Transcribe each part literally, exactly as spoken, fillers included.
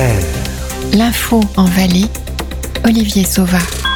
R. L'info en Valais, Olivier Sauva.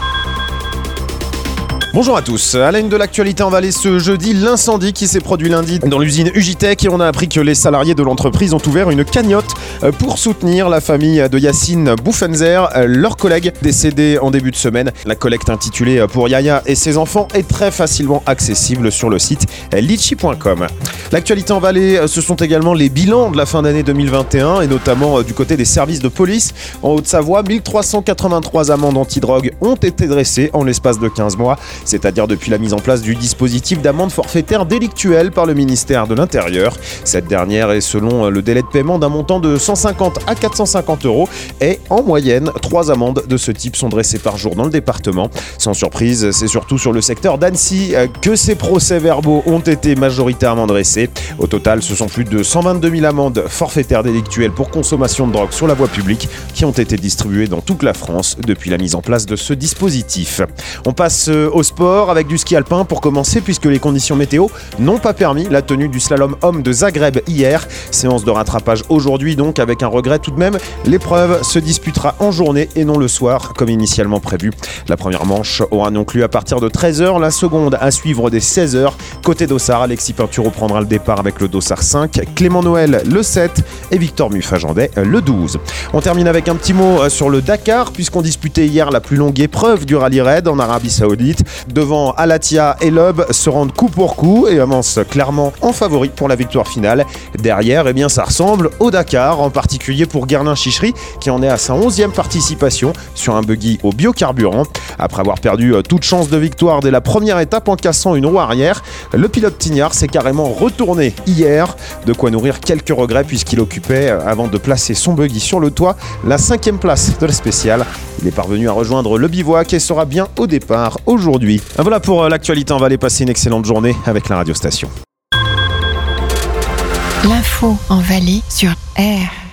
Bonjour à tous. À la une de l'actualité en Valais ce jeudi, l'incendie qui s'est produit lundi dans l'usine Ugitech et on a appris que les salariés de l'entreprise ont ouvert une cagnotte pour soutenir la famille de Yacine Bouffenzer, leur collègue décédé en début de semaine. La collecte intitulée Pour Yaya et ses enfants est très facilement accessible sur le site litchi point com. L'actualité en Valais, ce sont également les bilans de la fin d'année deux mille vingt et un et notamment du côté des services de police. En Haute-Savoie, mille trois cent quatre-vingt-trois amendes antidrogue ont été dressées en l'espace de quinze mois. C'est-à-dire depuis la mise en place du dispositif d'amende forfaitaire délictuelle par le ministère de l'Intérieur. Cette dernière est selon le délai de paiement d'un montant de cent cinquante à quatre cent cinquante euros et en moyenne, trois amendes de ce type sont dressées par jour dans le département. Sans surprise, c'est surtout sur le secteur d'Annecy que ces procès-verbaux ont été majoritairement dressés. Au total, ce sont plus de cent vingt-deux mille amendes forfaitaires délictuelles pour consommation de drogue sur la voie publique qui ont été distribuées dans toute la France depuis la mise en place de ce dispositif. On passe au sport avec du ski alpin pour commencer puisque les conditions météo n'ont pas permis la tenue du slalom homme de Zagreb hier. Séance de rattrapage aujourd'hui donc avec un regret tout de même. L'épreuve se disputera en journée et non le soir comme initialement prévu. La première manche aura donc lieu à partir de treize heures, la seconde à suivre dès seize heures. Côté Dossard, Alexis Pinturo prendra le départ avec le Dossard cinq, Clément Noël le sept et Victor Muffagendet le douze. On termine avec un petit mot sur le Dakar puisqu'on disputait hier la plus longue épreuve du rallye raid en Arabie Saoudite. Devant Alatia et Loeb se rendent coup pour coup et avancent clairement en favori pour la victoire finale. Derrière, eh bien, ça ressemble au Dakar, en particulier pour Guerlain Chichery qui en est à sa onzième participation sur un buggy au biocarburant. Après avoir perdu toute chance de victoire dès la première étape en cassant une roue arrière, le pilote Tignard s'est carrément retourné hier. De quoi nourrir quelques regrets puisqu'il occupait, avant de placer son buggy sur le toit, la cinquième place de la spéciale. Il est parvenu à rejoindre le bivouac et sera bien au départ aujourd'hui. Voilà pour l'actualité, on va aller passer une excellente journée avec la radio station. L'info en Valais sur R.